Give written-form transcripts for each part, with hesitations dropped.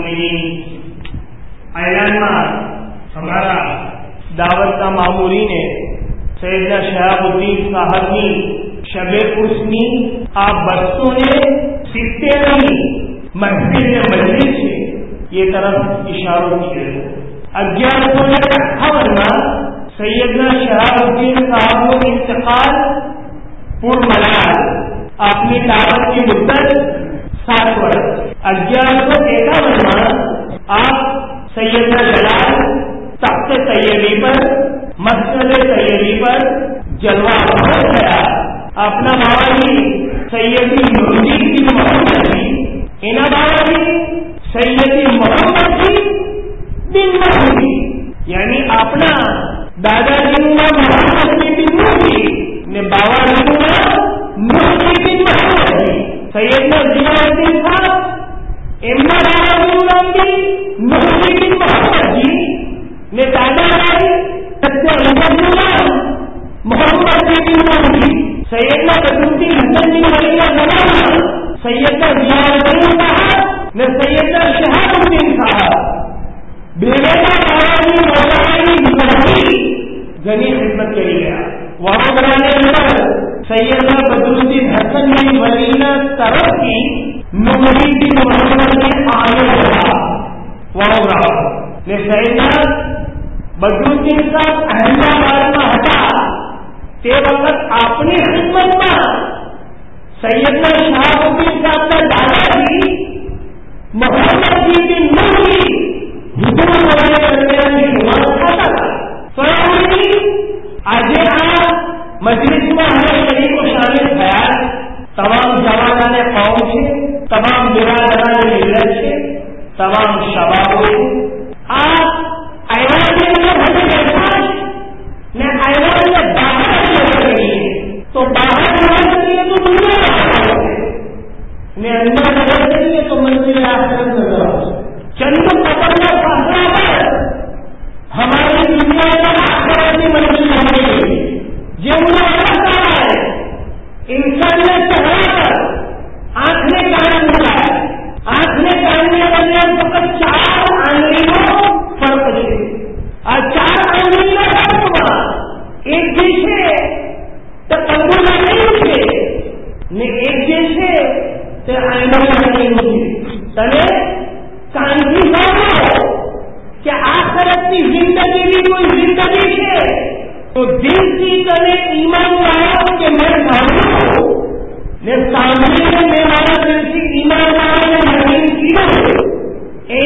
المؤمنین اعلان ہمارا دعوت کا معمولین ہے سیدنا شہاب الدین صاحب نے شب حسنی آپ بستوں نے سیکھتے نہیں مسجد مجلس سے یہ طرف اشاروں کیے 1158 میں سیدنا شہاب الدین صاحب کو انتقال پر ملال اپنی دعوت کی مدت 7 برس 1151 میں آپ سیدنا جلال تخت طیبی پر مسجد طیبی پر جلوہ ہو گیا اپنا موالي سيدي نورالدين بن محمد جی ان موالي سيدي محمد جی بن مہدی یعنی اپنا دادا جی محمد جی بن مہدی نے بابا جی نورالدین بن محمد جی سیدنا ضیاء الدین صاحب امنا بابا جی نورالدین بن محمد جی نے دادا جی محمد جی بن مہدی سیدنا بدرالدین حسن بن علی زمانہ سیدنا ضیاء الدین صاحب نے سیدنا شہاب الدین صاحب بیوینا باوانی مولائی گنی خدمت کری گیا وہاں بنانے اندر سیدنا بدرالدین حسن بن ولینا طرف کی نمری بن محمد نے آنے لگا وہاں رہا نے سیدنا بدرالدین صاحب احمد آباد میں ہٹا تے وقت اپنی خدمت میں سیدنا شہاب الدین صاحب کا دادا جی محمد جی بن مہدی حضور والے درمیان کی شمار کھاتا تھا فرمائی آج آپ مجلس میں ہمیں شریف و شامل خیال تمام جوانان قوم سے تمام برادران ملت سے تمام شبابوں سے آپ ایوان میں ہمیں احساس میں ایوان میں باہر تو باہر جانے کے لیے تو دنیا میں اندر جانے کے لیے تو منزل آخرت نظر آؤ چند پکڑنا فاصلہ ہے ہماری دنیا کا آخرت کی منزل ہمارے لیے یہ انہیں کہا ہے انسان نے چہرہ پر آنکھ نے کان ملا ہے آنکھ نے کاننے والے فقط 4 آنگلیوں فرق دے اور 4 آنگلیوں فرق ہوا ایک جیسے تکبر نہیں اٹھے ایک جیسے آئندہ نہیں اٹھے تمہیں کان کی بات ہو کہ آخرت کی زندگی بھی کوئی زندگی ہے تو دل کی تمہیں ایمان لاؤ کہ میں مانوں نے سامنے میں ہمارا دل کی ایمان لاؤ نے مدین کی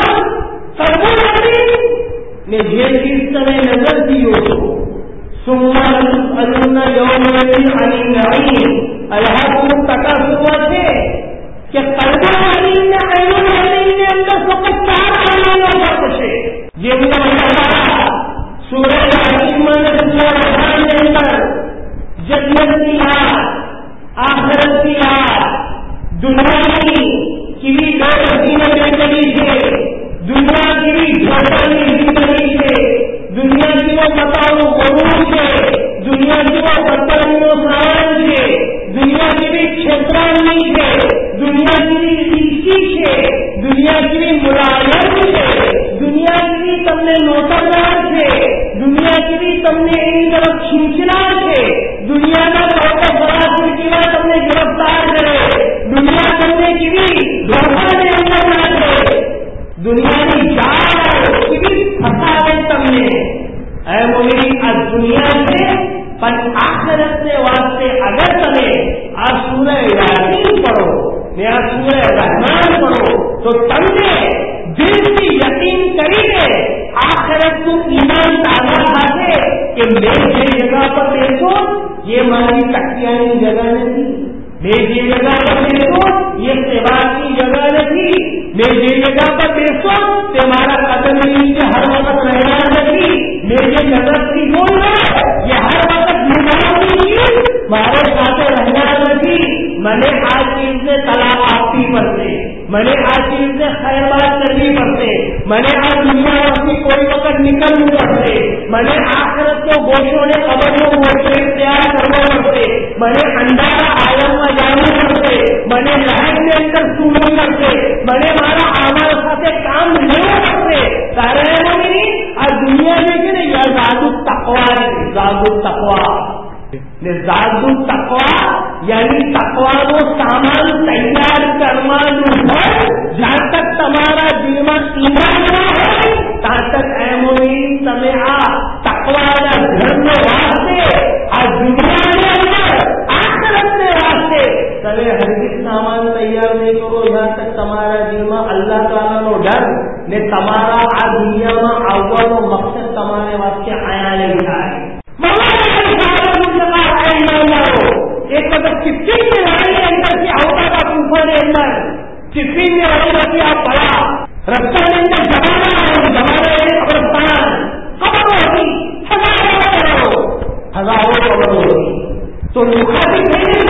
قبول نے یہ چیز تمہیں نظر دی ہو ثم لتسألن يومئذ عن النعيم الہاکم تکاثر سے کہ قلب العلیم نے عین العلیم نے اندر فقط 4 آیات فرق سے یہ اللہ سورہ الحکیم میں سورہ رحمان کے اندر جنت کی یاد آخرت کی یاد دنیا کی بھی دو زندگی سے دنیا کی بھی جھوٹی زندگی سے دنیا کی وہ بتاؤ غرور سے دنیا کی وہ بدترین سامان سے دنیا کی بھی چھترانی سے دنیا کی بھی ریسی سے دنیا کی بھی ملائم سے دنیا کی بھی تم نے نوتردار سے دنیا کی بھی تم نے ایک طرف کھینچنا سے دنیا کا بہت بڑا سلسلہ تم نے گرفتار کرے دنیا کرنے کی بھی دھوکہ کے اندر نہ کرے دنیا کی جان کی بھی پھنسا دے تم نے اے مومنی از دنیا سے پر آخرت سے واسطے اگر تمہیں آج سورہ یاسین پڑھو یا سورہ رحمان پڑھو تو تم نے دل کی یقین کری ہے آخرت کو ایمان تازہ کھاتے کہ میری یہ جگہ پر دیکھو یہ ہماری تختیانی جگہ نہیں میری یہ جگہ پر دیکھو یہ سیوا کی جگہ نہیں میری یہ جگہ پر دیکھو کہ ہمارا قدم نیچے ہر وقت رہنا نہیں میری نظر کی بول رہا یہ ہر وقت ہمارے ساتھ رہنا نہیں میں نے آج چیز سے طلاق آتی پڑتے میں نے آج چیز سے خیر بات کرنی پڑتے میں نے آج دنیا اپنی کوئی وقت نکلنی پڑتے میں نے آخرت کو گوشوں نے قبر کو گوشے تیار کرنا پڑتے میں نے اندازہ عالم میں جانا پڑتے میں نے لہر کے اندر سننا پڑتے میں نے ہمارا آمار ساتھ سارے مومنین آج دنیا میں کہ نہیں یا زاد التقوا ہے، زاد التقوا زاد التقوا یعنی تقوا کو سامان تیار کرنا جہاں تک تمہارا دل میں ایمان نہ ہو تہاں تک اے مومنین تمہیں تقوا کا گھر میں واسطے آج دنیا کے اندر آخرت کے واسطے تمہیں ہرگز سامان تیار نہیں کرو یہاں تک تمہارا دل میں اللہ تعالیٰ نو ڈر نے تمہارا آ دنیا میں اول و مقصد تمہارے واسطے آیا نہیں آئے ایک مطلب چپکن میں لڑائی کے اندر کی اوتا کا طوفان کے اندر چپکن میں ہوگا کہ آپ بڑا رستہ کے اندر زمانہ ہے، زمانہ ہے قبرستان، قبر ہوگی ہزاروں قبر ہوگی تو لکھاتی نہیں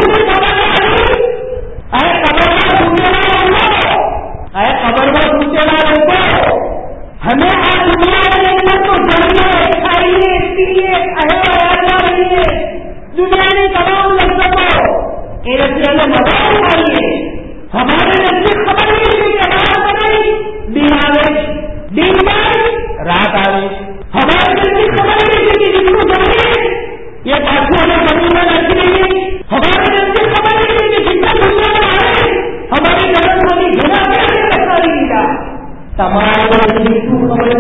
اے قبر میں پوچھے اے قبر میں پوچھے روکو ہمیں آج دنیا کے اندر تو جانیے کھائیے پیے اہم دنیا نے تمام لذتوں کے رسیلے مزہ اٹھائیے ہمارے نزدیک خبر نہیں کہ رات بنائی دن آئے رات آئے ہمارے نزدیک خبر نہیں کہ جس کو جانے یہ باتوں میں زمین میں رکھ رہی ہمارے نزدیک خبر نہیں کہ جتنا دنیا میں آئے ہماری نظر والی گھنا میں رکھا نہیں گا تمام خبر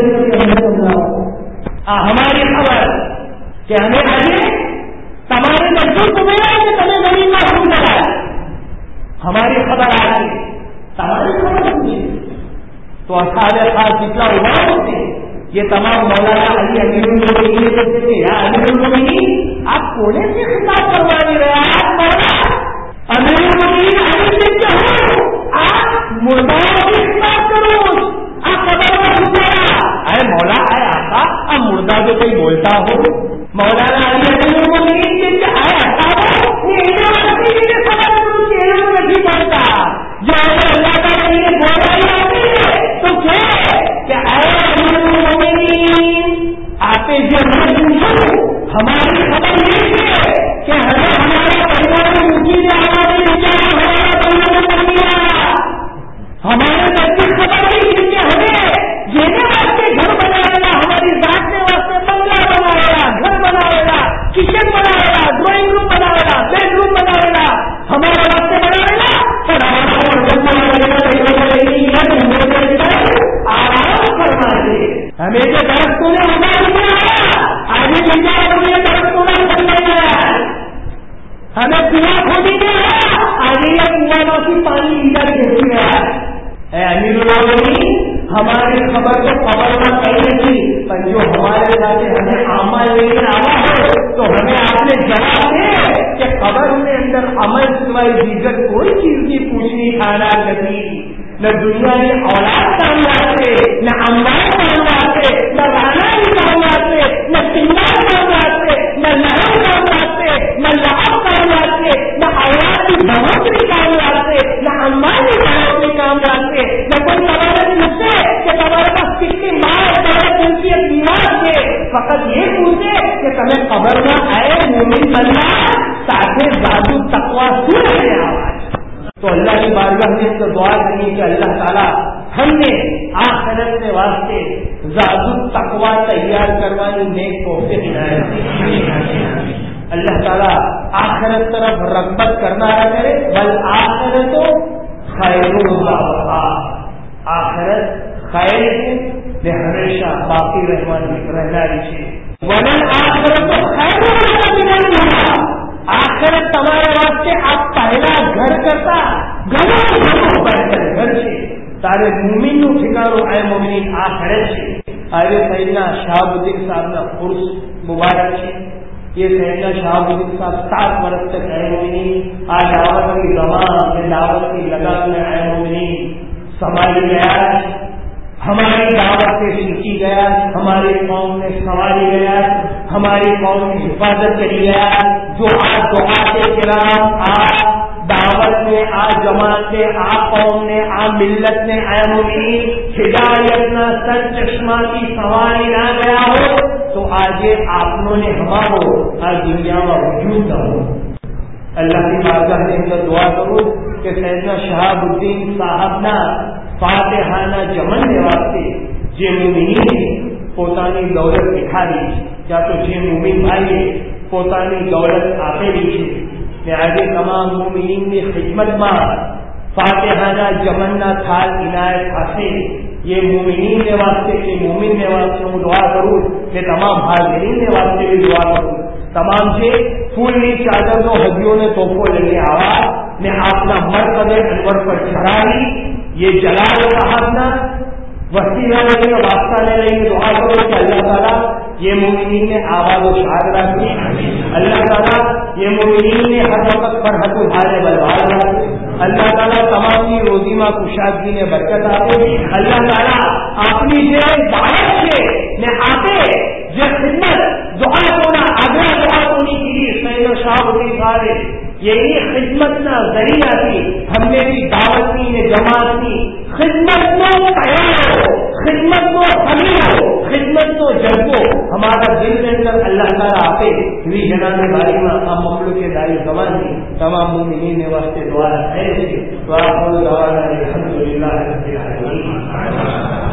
ہماری خبر کہ ہمیں آئیے تمہارے نزدیک کو ملا کہ تمہیں زمین میں حکم لگا ہماری خبر آ گئی تمہاری خبر پوچھے تو اصحاب خاص جتنا ہوا ہوتے یہ تمام مولانا علی امیر المومنین کہتے تھے یا امیر المومنین آپ کونے سے خطاب کروا نہیں رہے آپ مولا امیر المومنین علی دیکھتے ہو آپ مرداروں کی خطاب کرو آپ خبر میں پوچھا اے مولا اے آقا اب مردہ جو کوئی بولتا ہو مولانا علی امیر المومنین کہتے آئے اصحاب یہ خبر نہیں بولتا جو اللہ تعالیٰ نے بولا ہی آتی ہے تو کیا اے امیر المومنین آپ جو ہماری خبر یہ ہے کہ ہمیں ہمارے پریوار میں اونچی نے آواز نہیں کیا ہمارا پریوار کر دیا ہمارے بچے خبر نہیں تھی کہ ہمیں جینے واسطے گھر بنائے گا ہماری ذات کے واسطے بنگلہ بنائے گا گھر بنائے گا کچن بنائے گا ڈرائنگ روم بنائے گا بیڈ روم بنائے گا ہمارے واسطے بنائے گا پر آرام فرما دے ہمیں جو درختوں نے ہمارا دیا آگے بچا اپنے درختوں نے بن گیا ہمیں کنواں کھودی گیا آگے یہ کنواں کی پانی ادھر گھر گیا اے امیر المومنین ہماری خبر تو خبر نہ پہلے تھی پر جو ہمارے ساتھ ہمیں عمل لینے آیا ہے تو ہمیں آپ نے جواب دے کہ خبر کے اندر عمل سوائے دیگر کوئی چیز کی پوچھنی کھانا نہیں نہ دنیا میں اولاد کام آتے نہ امبار کام آتے نہ رانا بھی کام آتے نہ سنگار کام آتے نہ لہر کام آتے نہ لہر کام آتے نہ اولاد کی بہت بھی کام آتے نہ امبار بھی بہت بھی کام آتے نہ کوئی تمہارے پوچھے کہ تمہارے پاس کتنی مار کی بیمار تھے فقط یہ پوچھے کہ تمہیں خبر نہ آئے مومن بننا تاکہ جادو تقوا سن رہے آواز تو اللہ کی بارگاہ میں تو دعا کرنی کہ اللہ تعالیٰ ہم نے آخرت کے واسطے زاد التقوا تیار کروانی نیک توفیق عنایت اللہ تعالیٰ آخرت طرف رغبت کرنا نہ کرے بل آخرت تو خیر آخرت خیر ہے ہمیشہ باقی رہنا چاہیے ورنہ آخرت تو خیر آخرت تمہارے واسطے آپ پہلا گھر کرتا گھر سے سارے مومن نو ٹھکانو اے مومنین آخرت سے آئے سیدنا شہاب الدین صاحب کا عرس مبارک ہے یہ سیدنا شہاب الدین صاحب 7 برس تک اے مومنین آج دعوت کی زمان میں دعوت کی لگام میں اے مومنین سنبھالی گیا ہماری دعوت سے سیکھی گیا ہماری قوم نے سنبھالی گیا ہماری قوم کی حفاظت کری گیا جو آج دعاتے کرام آج دعوت نے آج جماعت نے آج قوم نے آج ملت نے اے مومنین ہدایت نہ سر چشمہ کی سواری نہ گیا ہو تو آج آپ نے ہمارو آج دنیا میں وجود نہ ہو اللہ کی بارگاہ میں اندر دعا کرو کہ سیدنا شہاب الدین صاحب نہ فاتحانہ جمن کے واسطے જે મુમિનીને પોતાની દૌલત દેખાડી યા તો જે મુમિન ભાઈએ પોતાની દૌલત આપેલી છે ને આજે તમામ મુમિનીની ખિદમતમાં ફાતિહાના જમનના થાળ ઇનાયત થશે. ये मुमिनीन ने वास्ते के मोमिन ने वास्ते हूँ दुआ करूँ कि तमाम हाजिरीन ने वास्ते भी दुआ करूँ. તમામ જે ફૂલની ચાદરનો હદીઓને તોફો લઈને આવા ને આપના મરકદે અનવર પર ચઢાવી ये जलाल बहादुर वसीला लगे वास्ता ने लगे दुआ करो कि अल्लाह ताला ये मुमिनीन ने आवाज व शाद रखी. अल्लाह ताला ये मुमिनीन ने हर वक्त पर हक उठाने बलवाल रखे. अल्लाह ताला तमाम की रोजी में कुशादगी ने बरकत आपे. अल्लाह ताला अपनी जे दावत છે ને આપે જે ખિદમત દુઆ કોના આગ્રહ દુઆ કોની की સૈયદ શાહબુદ્દીન સાહેબ यही खिदमतना जरिया थी हमने भी दावत की ने जमात की खिदमत को तैयार हो, खिदमत को हमी हो, खिदमत को जज्बो हमारा दिल के अंदर अल्लाह ताला आपे. हुई जनाब बारी में हम मखलूक के दाई जमान की तमाम मुमिनीन ने वास्ते दुआ है.